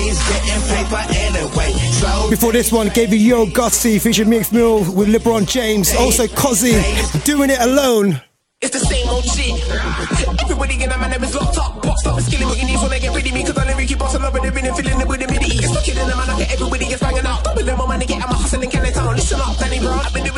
He's getting paper anyway. So before this one, gave you Yo Gotti featuring Mix Mill with LeBron James. Also Cozzy, Doing It Alone. It's the same old shit. Everybody in a man that was locked up, boxed up, and skilling what you need when they get rid of me. Cause I'm lyric boss, I'm over the bin and filling it with the midi. It's fucking in the man, I get everybody gets banging out. Double them on man, they get, I'm a hustling, can they tell? Listen up, Danny Brown. I've been doing